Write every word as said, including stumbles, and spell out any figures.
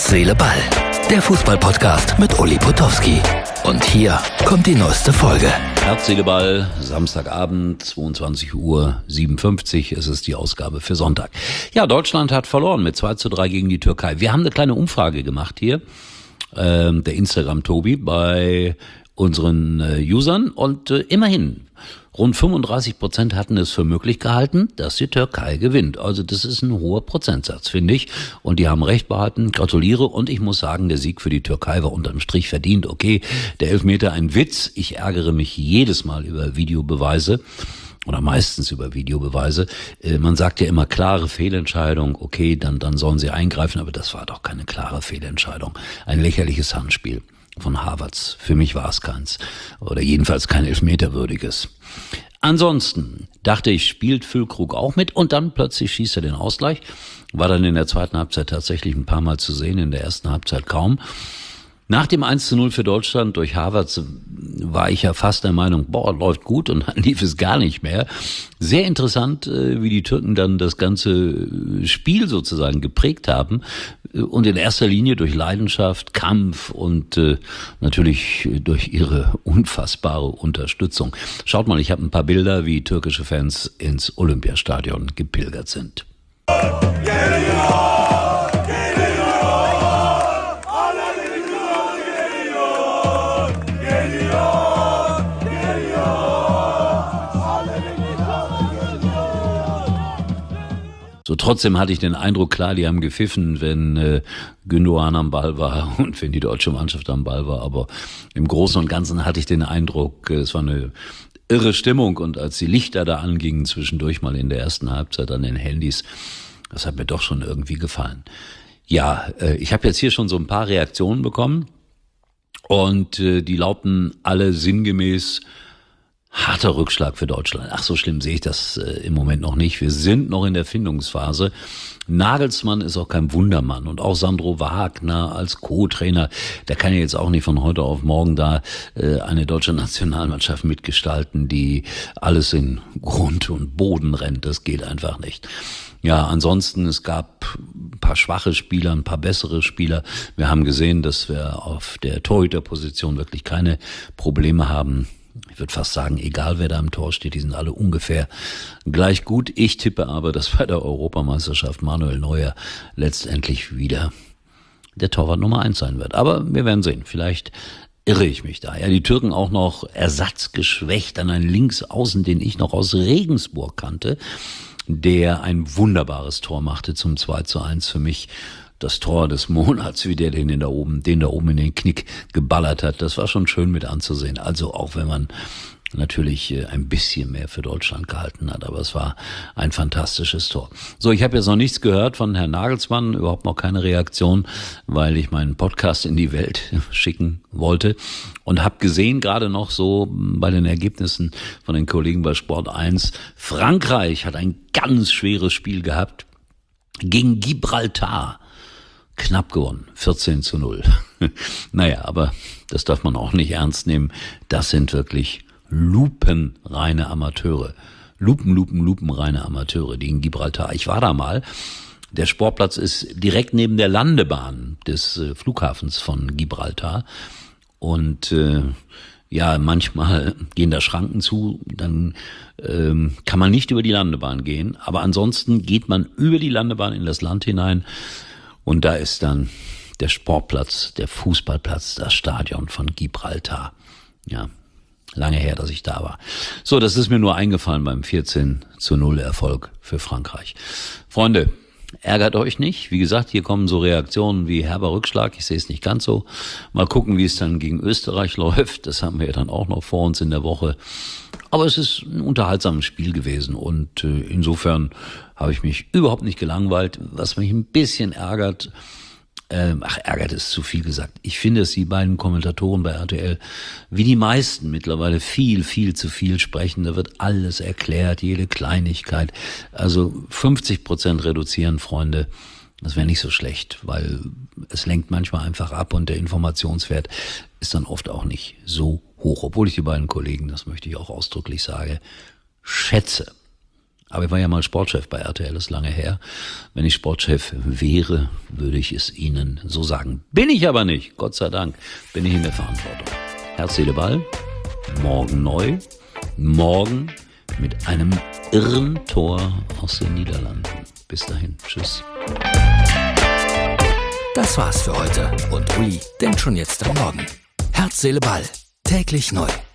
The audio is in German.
Herz, Seele, Ball. Der Fußball-Podcast mit Uli Potowski. Und hier kommt die neueste Folge. Herz, Seele, Ball, Samstagabend, zweiundzwanzig Uhr siebenundfünfzig. Es ist die Ausgabe für Sonntag. Ja, Deutschland hat verloren mit zwei zu drei gegen die Türkei. Wir haben eine kleine Umfrage gemacht hier, äh, der Instagram-Tobi, bei unseren äh, Usern. Und äh, immerhin, rund fünfunddreißig Prozent hatten es für möglich gehalten, dass die Türkei gewinnt. Also das ist ein hoher Prozentsatz, finde ich. Und die haben recht behalten. Gratuliere. Und ich muss sagen, der Sieg für die Türkei war unterm Strich verdient. Okay, der Elfmeter ein Witz. Ich ärgere mich jedes Mal über Videobeweise. Oder meistens über Videobeweise. Äh, man sagt ja immer klare Fehlentscheidung. Okay, dann, dann sollen sie eingreifen. Aber das war doch keine klare Fehlentscheidung. Ein lächerliches Handspiel von Havertz. Für mich war es keins. Oder jedenfalls kein Elfmeterwürdiges. Ansonsten dachte ich, spielt Füllkrug auch mit und dann plötzlich schießt er den Ausgleich. War dann in der zweiten Halbzeit tatsächlich ein paar Mal zu sehen, in der ersten Halbzeit kaum. Nach dem eins zu null für Deutschland durch Havertz war ich ja fast der Meinung, boah, läuft gut, und dann lief es gar nicht mehr. Sehr interessant, wie die Türken dann das ganze Spiel sozusagen geprägt haben, und in erster Linie durch Leidenschaft, Kampf und äh, natürlich durch ihre unfassbare Unterstützung. Schaut mal, ich habe ein paar Bilder, wie türkische Fans ins Olympiastadion gepilgert sind. So, trotzdem hatte ich den Eindruck, klar, die haben gepfiffen, wenn äh, Gündoğan am Ball war und wenn die deutsche Mannschaft am Ball war. Aber im Großen und Ganzen hatte ich den Eindruck, äh, es war eine irre Stimmung. Und als die Lichter da angingen, zwischendurch mal in der ersten Halbzeit an den Handys, das hat mir doch schon irgendwie gefallen. Ja, äh, ich habe jetzt hier schon so ein paar Reaktionen bekommen. Und äh, die lauten alle sinngemäß: harter Rückschlag für Deutschland. Ach, so schlimm sehe ich das äh, im Moment noch nicht. Wir sind noch in der Findungsphase. Nagelsmann ist auch kein Wundermann. Und auch Sandro Wagner als Co-Trainer, der kann ja jetzt auch nicht von heute auf morgen da äh, eine deutsche Nationalmannschaft mitgestalten, die alles in Grund und Boden rennt. Das geht einfach nicht. Ja, ansonsten, es gab ein paar schwache Spieler, ein paar bessere Spieler. Wir haben gesehen, dass wir auf der Torhüterposition wirklich keine Probleme haben. Ich würde fast sagen, egal wer da im Tor steht, die sind alle ungefähr gleich gut. Ich tippe aber, dass bei der Europameisterschaft Manuel Neuer letztendlich wieder der Torwart Nummer eins sein wird. Aber wir werden sehen, vielleicht irre ich mich da. Ja, die Türken auch noch ersatzgeschwächt an einen Linksaußen, den ich noch aus Regensburg kannte, der ein wunderbares Tor machte zum zwei zu eins für mich. Das Tor des Monats, wie der den, in da oben, den da oben in den Knick geballert hat, das war schon schön mit anzusehen. Also auch wenn man natürlich ein bisschen mehr für Deutschland gehalten hat, aber es war ein fantastisches Tor. So, ich habe jetzt noch nichts gehört von Herrn Nagelsmann, überhaupt noch keine Reaktion, weil ich meinen Podcast in die Welt schicken wollte und habe gesehen, gerade noch so bei den Ergebnissen von den Kollegen bei Sport eins, Frankreich hat ein ganz schweres Spiel gehabt gegen Gibraltar. Knapp gewonnen, vierzehn zu null. Naja, aber das darf man auch nicht ernst nehmen. Das sind wirklich lupenreine Amateure. Lupen, lupen, lupenreine Amateure, die in Gibraltar. Ich war da mal. Der Sportplatz ist direkt neben der Landebahn des äh, Flughafens von Gibraltar. Und äh, ja, manchmal gehen da Schranken zu, dann ähm, kann man nicht über die Landebahn gehen. Aber ansonsten geht man über die Landebahn in das Land hinein. Und da ist dann der Sportplatz, der Fußballplatz, das Stadion von Gibraltar. Ja, lange her, dass ich da war. So, das ist mir nur eingefallen beim vierzehn zu null Erfolg für Frankreich. Freunde, ärgert euch nicht. Wie gesagt, hier kommen so Reaktionen wie herber Rückschlag. Ich sehe es nicht ganz so. Mal gucken, wie es dann gegen Österreich läuft. Das haben wir ja dann auch noch vor uns in der Woche. Aber es ist ein unterhaltsames Spiel gewesen und äh, insofern habe ich mich überhaupt nicht gelangweilt. Was mich ein bisschen ärgert, äh, ach, ärgert ist zu viel gesagt. Ich finde, dass die beiden Kommentatoren bei R T L, wie die meisten mittlerweile, viel, viel zu viel sprechen. Da wird alles erklärt, jede Kleinigkeit. Also fünfzig Prozent reduzieren, Freunde. Das wäre nicht so schlecht, weil es lenkt manchmal einfach ab und der Informationswert ist dann oft auch nicht so hoch. Obwohl ich die beiden Kollegen, das möchte ich auch ausdrücklich sagen, schätze. Aber ich war ja mal Sportchef bei R T L, ist lange her. Wenn ich Sportchef wäre, würde ich es Ihnen so sagen. Bin ich aber nicht, Gott sei Dank, bin ich in der Verantwortung. Herz, Seele, Ball, morgen neu, morgen mit einem irren Tor aus den Niederlanden. Bis dahin, tschüss. Das war's für heute und Uli denkt schon jetzt am Morgen. Herz, Seele, Ball, täglich neu.